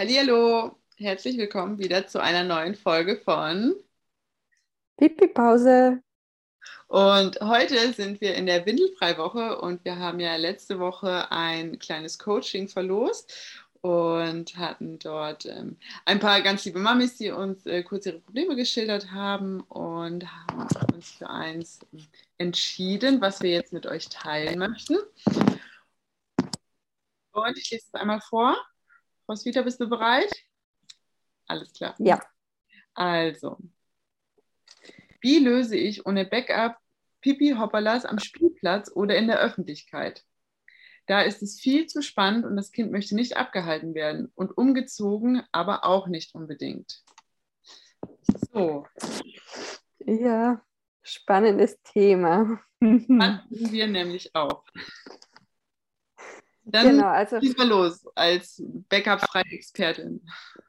Hallihallo, herzlich willkommen wieder zu einer neuen Folge von Pipi-Pause. und heute sind wir in der Windelfreiwoche und wir haben ja letzte Woche ein kleines Coaching verlost und hatten dort ein paar ganz liebe Mamis, die uns kurz ihre Probleme geschildert haben und haben uns für eins entschieden, was wir jetzt mit euch teilen möchten. Und ich lese es einmal vor. Roswitha, bist du bereit? Alles klar. Ja, Also, wie löse ich ohne Backup Pipi-Hoppalas am Spielplatz oder in der Öffentlichkeit? Da ist es viel zu spannend und das Kind möchte nicht abgehalten werden. Und umgezogen aber auch nicht unbedingt. So, ja, spannendes Thema. hatten wir nämlich auch. Dann Genau, also schieß mal los als Backup-freie Expertin.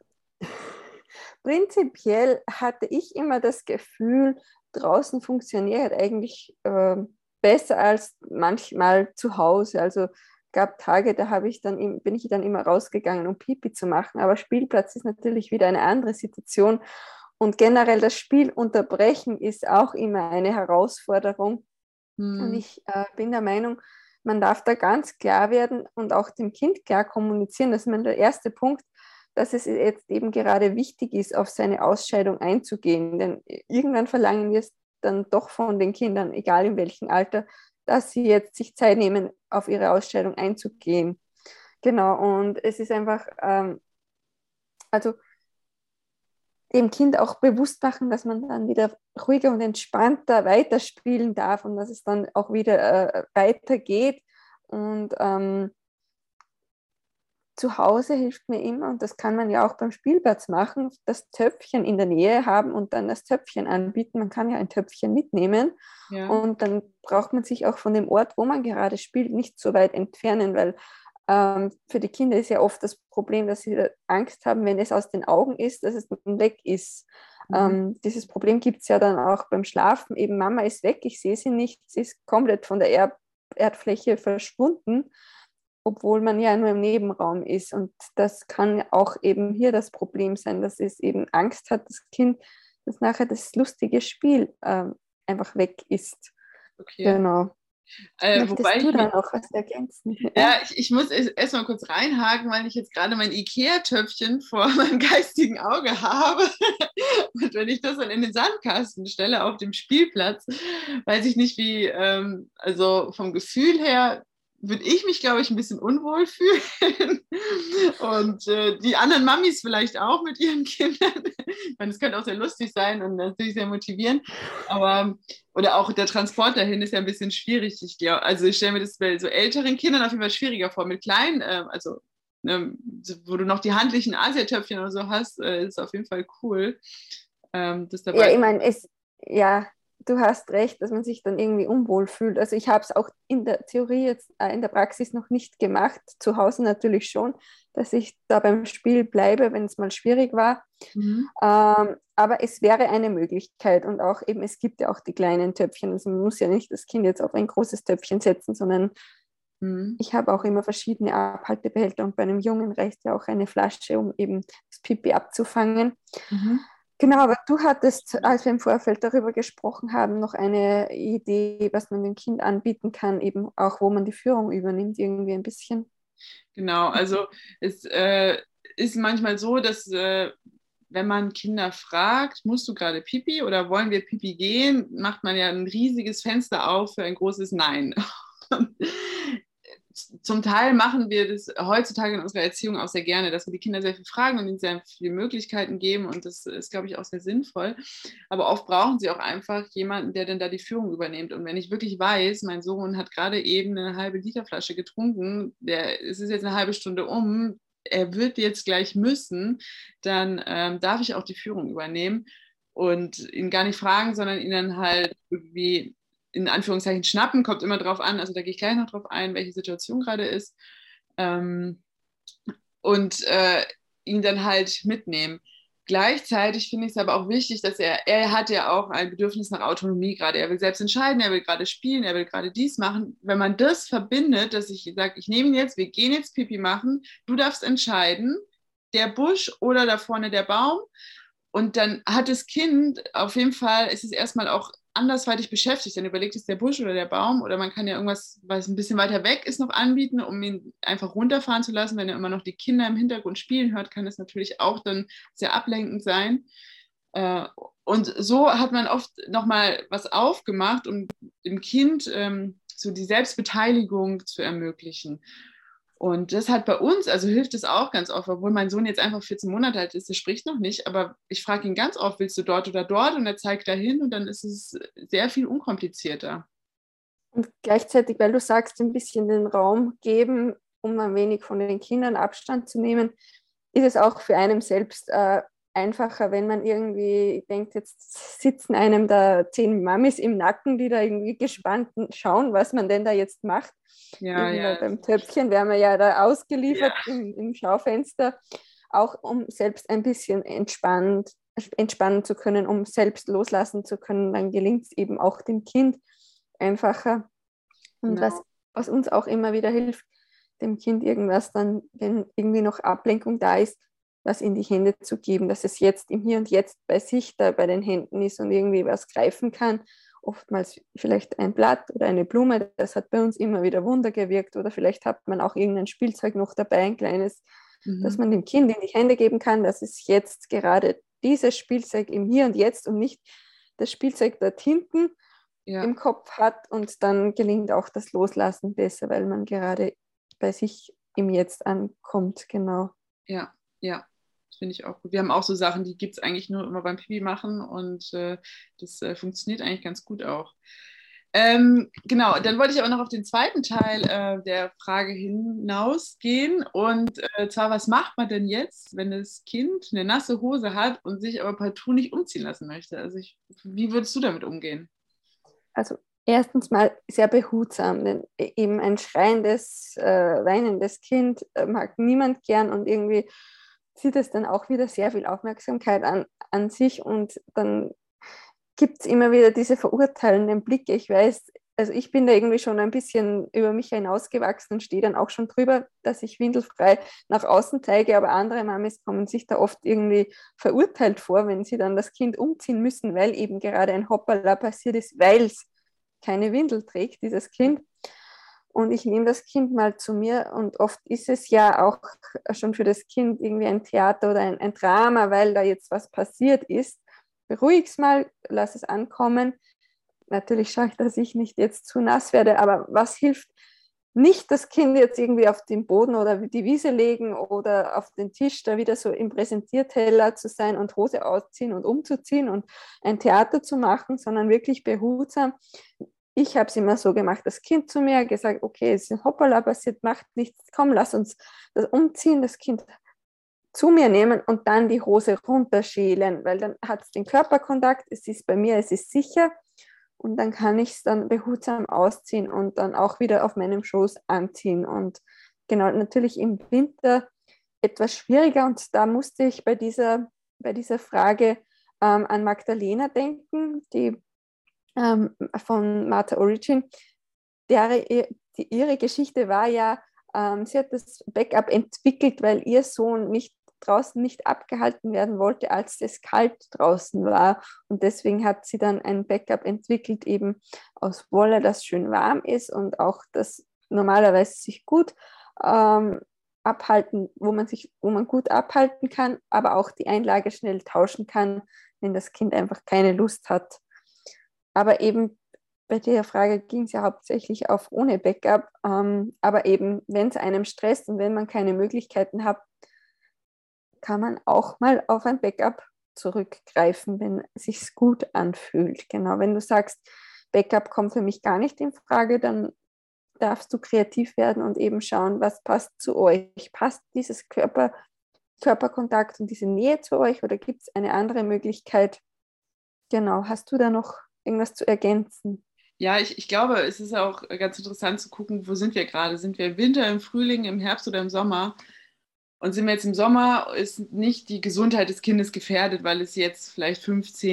prinzipiell hatte ich immer das Gefühl, draußen funktioniert eigentlich besser als manchmal zu Hause. Also gab Tage, da bin ich dann immer rausgegangen, um Pipi zu machen. Aber Spielplatz ist natürlich wieder eine andere Situation. Und generell das Spiel unterbrechen ist auch immer eine Herausforderung. Und Hm, ich bin der Meinung, man darf da ganz klar werden und auch dem Kind klar kommunizieren. Das ist mein der erste Punkt, dass es jetzt eben gerade wichtig ist, auf seine Ausscheidung einzugehen. Denn irgendwann verlangen wir es dann doch von den Kindern, egal in welchem Alter, dass sie jetzt sich Zeit nehmen, auf ihre Ausscheidung einzugehen. Genau, und es ist einfach, also dem Kind auch bewusst machen, dass man dann wieder ruhiger und entspannter weiterspielen darf und dass es dann auch wieder weitergeht. Und zu Hause hilft mir immer, und das kann man ja auch beim Spielplatz machen, das Töpfchen in der Nähe haben und dann das Töpfchen anbieten. Man kann ja ein Töpfchen mitnehmen ja. und dann braucht man sich auch von dem Ort, wo man gerade spielt, nicht so weit entfernen, weil für die Kinder ist ja oft das Problem, dass sie Angst haben, wenn es aus den Augen ist, dass es dann weg ist. Mhm. Dieses Problem gibt es ja dann auch beim Schlafen. Eben Mama ist weg, ich sehe sie nicht, sie ist komplett von der Erdfläche verschwunden, obwohl man ja nur im Nebenraum ist. Und das kann auch eben hier das Problem sein, dass es eben Angst hat, das Kind, dass nachher das lustige Spiel einfach weg ist. Okay. Genau. Wobei Möchtest du ich da mich noch was ergänzen? Ja? Ja, ich muss erst mal kurz reinhaken, weil ich jetzt gerade mein IKEA-Töpfchen vor meinem geistigen Auge habe. Und wenn ich das dann in den Sandkasten stelle auf dem Spielplatz, weiß ich nicht wie, also vom Gefühl her würde ich mich, glaube ich, ein bisschen unwohl fühlen. Und die anderen Mamis vielleicht auch mit ihren Kindern. Ich meine, es könnte auch sehr lustig sein und natürlich sehr motivierend. Aber oder auch der Transport dahin ist ja ein bisschen schwierig. Ich glaube, also ich stelle mir das bei so älteren Kindern auf jeden Fall schwieriger vor. Mit kleinen, also wo du noch die handlichen Asiatöpfchen oder so hast, ist auf jeden Fall cool, das Ja, dabei. ich meine, ja, du hast recht, dass man sich dann irgendwie unwohl fühlt. Also ich habe es auch in der Theorie jetzt, in der Praxis noch nicht gemacht, zu Hause natürlich schon, dass ich da beim Spiel bleibe, wenn es mal schwierig war. Mhm. Aber es wäre eine Möglichkeit und auch eben, es gibt ja auch die kleinen Töpfchen. Also man muss ja nicht das Kind jetzt auf ein großes Töpfchen setzen, sondern Mhm. ich habe auch immer verschiedene Abhaltebehälter und bei einem Jungen reicht ja auch eine Flasche, um eben das Pipi abzufangen. Mhm. Genau, aber du hattest, als wir im Vorfeld darüber gesprochen haben, noch eine Idee, was man dem Kind anbieten kann, eben auch, wo man die Führung übernimmt, irgendwie ein bisschen. Genau, also es ist manchmal so, dass wenn man Kinder fragt, musst du gerade Pipi oder wollen wir Pipi gehen, macht man ja ein riesiges Fenster auf für ein großes Nein. Zum Teil machen wir das heutzutage in unserer Erziehung auch sehr gerne, dass wir die Kinder sehr viel fragen und ihnen sehr viele Möglichkeiten geben und das ist, glaube ich, auch sehr sinnvoll. Aber oft brauchen sie auch einfach jemanden, der dann da die Führung übernimmt. Und wenn ich wirklich weiß, mein Sohn hat gerade eben eine halbe Literflasche getrunken, es ist jetzt eine halbe Stunde um, er wird jetzt gleich müssen, dann darf ich auch die Führung übernehmen und ihn gar nicht fragen, sondern ihn dann halt irgendwie in Anführungszeichen schnappen, kommt immer drauf an, also da gehe ich gleich noch drauf ein, welche Situation gerade ist, ähm, und ihn dann halt mitnehmen. Gleichzeitig finde ich es aber auch wichtig, dass er hat ja auch ein Bedürfnis nach Autonomie gerade. Er will selbst entscheiden, er will gerade spielen, er will gerade dies machen. Wenn man das verbindet, dass ich sage, ich nehme ihn jetzt, wir gehen jetzt Pipi machen, du darfst entscheiden, der Busch oder da vorne der Baum. Und dann hat das Kind auf jeden Fall, ist es erstmal auch andersweitig beschäftigt. Dann überlegt es der Busch oder der Baum oder man kann ja irgendwas, was ein bisschen weiter weg ist, noch anbieten, um ihn einfach runterfahren zu lassen. Wenn er immer noch die Kinder im Hintergrund spielen hört, kann das natürlich auch dann sehr ablenkend sein. Und so hat man oft nochmal was aufgemacht, um dem Kind so die Selbstbeteiligung zu ermöglichen. Und das hat bei uns, also hilft es auch ganz oft, obwohl mein Sohn jetzt einfach 14 Monate alt ist, der spricht noch nicht, aber ich frage ihn ganz oft, willst du dort oder dort? Und er zeigt dahin und dann ist es sehr viel unkomplizierter. Und gleichzeitig, weil du sagst, ein bisschen den Raum geben, um ein wenig von den Kindern Abstand zu nehmen, ist es auch für einen selbst einfacher, wenn man irgendwie denkt, jetzt sitzen einem da 10 Mamis im Nacken, die da irgendwie gespannt schauen, was man denn da jetzt macht. Ja, ja. Beim Töpfchen wären wir ja da ausgeliefert Ja. im Schaufenster, auch um selbst ein bisschen entspannen zu können, um selbst loslassen zu können, dann gelingt es eben auch dem Kind einfacher. Und Genau. was uns auch immer wieder hilft, dem Kind irgendwas dann, wenn irgendwie noch Ablenkung da ist, was in die Hände zu geben, dass es jetzt im Hier und Jetzt bei sich da bei den Händen ist und irgendwie was greifen kann. Oftmals vielleicht ein Blatt oder eine Blume, das hat bei uns immer wieder Wunder gewirkt. Oder vielleicht hat man auch irgendein Spielzeug noch dabei, ein kleines, dass man dem Kind in die Hände geben kann, dass es jetzt gerade dieses Spielzeug im Hier und Jetzt und nicht das Spielzeug dort hinten im Kopf hat, und dann gelingt auch das Loslassen besser, weil man gerade bei sich im Jetzt ankommt, genau. Ja, ja, das finde ich auch gut. Wir haben auch so Sachen, die gibt es eigentlich nur immer beim Pipi machen und das funktioniert eigentlich ganz gut auch. Genau, dann wollte ich aber noch auf den zweiten Teil der Frage hinausgehen und zwar, was macht man denn jetzt, wenn das Kind eine nasse Hose hat und sich aber partout nicht umziehen lassen möchte? Also wie würdest du damit umgehen? Also erstens mal sehr behutsam, denn eben ein schreiendes, weinendes Kind mag niemand gern, und irgendwie zieht es dann auch wieder sehr viel Aufmerksamkeit an sich, und dann gibt es immer wieder diese verurteilenden Blicke. Ich weiß, also ich bin da irgendwie schon ein bisschen über mich hinausgewachsen und stehe dann auch schon drüber, dass ich windelfrei nach außen zeige, aber andere Mamis kommen sich da oft irgendwie verurteilt vor, wenn sie dann das Kind umziehen müssen, weil eben gerade ein Hoppala passiert ist, weil es keine Windel trägt, dieses Kind. Und ich nehme das Kind mal zu mir, und oft ist es ja auch schon für das Kind irgendwie ein Theater oder ein Drama, weil da jetzt was passiert ist. Beruhig es mal, lass es ankommen. Natürlich schaue ich, dass ich nicht jetzt zu nass werde, aber was hilft? Nicht das Kind jetzt irgendwie auf den Boden oder die Wiese legen oder auf den Tisch, da wieder so im Präsentierteller zu sein und Hose ausziehen und umzuziehen und ein Theater zu machen, sondern wirklich behutsam. Ich habe es immer so gemacht, das Kind zu mir gesagt, okay, es ist ein Hoppala passiert, macht nichts, komm, lass uns das umziehen, das Kind zu mir nehmen und dann die Hose runterschälen, weil dann hat es den Körperkontakt, es ist bei mir, es ist sicher, und dann kann ich es dann behutsam ausziehen und dann auch wieder auf meinem Schoß anziehen. Und genau, natürlich im Winter etwas schwieriger, und da musste ich bei dieser Frage an Magdalena denken, die von Martha Origin. Ihre Geschichte war ja, sie hat das Backup entwickelt, weil ihr Sohn nicht draußen nicht abgehalten werden wollte, als es kalt draußen war. Und deswegen hat sie dann ein Backup entwickelt, eben aus Wolle, das schön warm ist und auch das normalerweise sich gut abhalten, wo man gut abhalten kann, aber auch die Einlage schnell tauschen kann, wenn das Kind einfach keine Lust hat. Aber eben bei der Frage ging es ja hauptsächlich auf ohne Backup. Aber eben, wenn es einem stresst und wenn man keine Möglichkeiten hat, kann man auch mal auf ein Backup zurückgreifen, wenn es sich gut anfühlt. Genau, wenn du sagst, Backup kommt für mich gar nicht in Frage, dann darfst du kreativ werden und eben schauen, was passt zu euch. Passt dieses Körperkontakt und diese Nähe zu euch, oder gibt es eine andere Möglichkeit? Genau, hast du da noch irgendwas zu ergänzen? Ja, ich glaube, es ist auch ganz interessant zu gucken, wo sind wir gerade? Sind wir im Winter, im Frühling, im Herbst oder im Sommer? Und sind wir jetzt im Sommer, ist nicht die Gesundheit des Kindes gefährdet, weil es jetzt vielleicht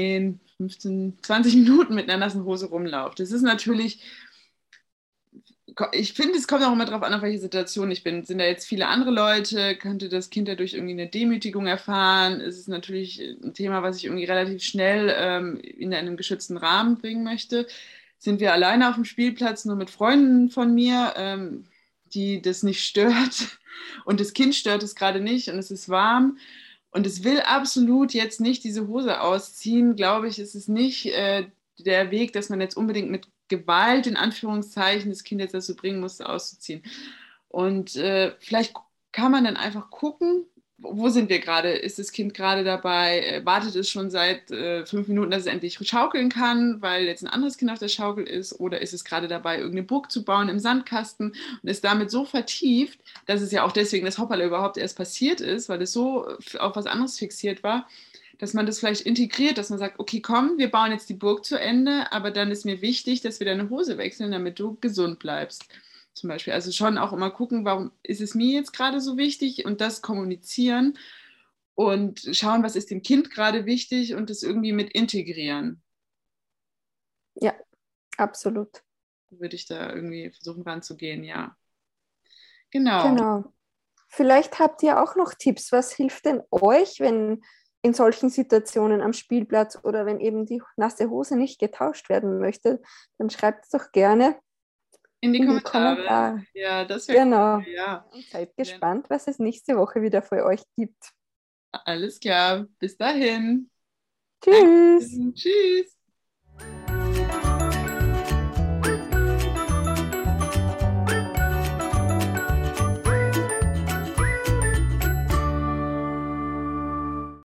15, 20 Minuten mit einer nassen Hose rumläuft. Das ist natürlich ich finde, es kommt auch immer darauf an, auf welche Situation ich bin. Sind da jetzt viele andere Leute? Könnte das Kind dadurch irgendwie eine Demütigung erfahren? Es ist natürlich ein Thema, was ich irgendwie relativ schnell in einem geschützten Rahmen bringen möchte. Sind wir alleine auf dem Spielplatz, nur mit Freunden von mir, die das nicht stört? Und das Kind stört es gerade nicht und es ist warm. Und es will absolut jetzt nicht diese Hose ausziehen, glaube ich, ist es nicht der Weg, dass man jetzt unbedingt mit Gewalt in Anführungszeichen das Kind jetzt dazu bringen muss, auszuziehen. Und vielleicht kann man dann einfach gucken, wo sind wir gerade? Ist das Kind gerade dabei? Wartet es schon seit 5 Minuten, dass es endlich schaukeln kann, weil jetzt ein anderes Kind auf der Schaukel ist? Oder ist es gerade dabei, irgendeine Burg zu bauen im Sandkasten und ist damit so vertieft, dass es ja auch deswegen das Hoppala überhaupt erst passiert ist, weil es so auf was anderes fixiert war, dass man das vielleicht integriert, dass man sagt, okay, komm, wir bauen jetzt die Burg zu Ende, aber dann ist mir wichtig, dass wir deine Hose wechseln, damit du gesund bleibst. Zum Beispiel. Also schon auch immer gucken, warum ist es mir jetzt gerade so wichtig und das kommunizieren und schauen, was ist dem Kind gerade wichtig und das irgendwie mit integrieren. Ja, absolut. Würde ich da irgendwie versuchen ranzugehen, ja. Genau. Genau. Vielleicht habt ihr auch noch Tipps. Was hilft denn euch, wenn in solchen Situationen am Spielplatz oder wenn eben die nasse Hose nicht getauscht werden möchte? Dann schreibt es doch gerne In die in die Kommentare. Kommentare. Ja, das wäre Genau. cool, ja. Und seid gespannt, was es nächste Woche wieder für euch gibt. Alles klar. Bis dahin. Tschüss! Danke. Tschüss.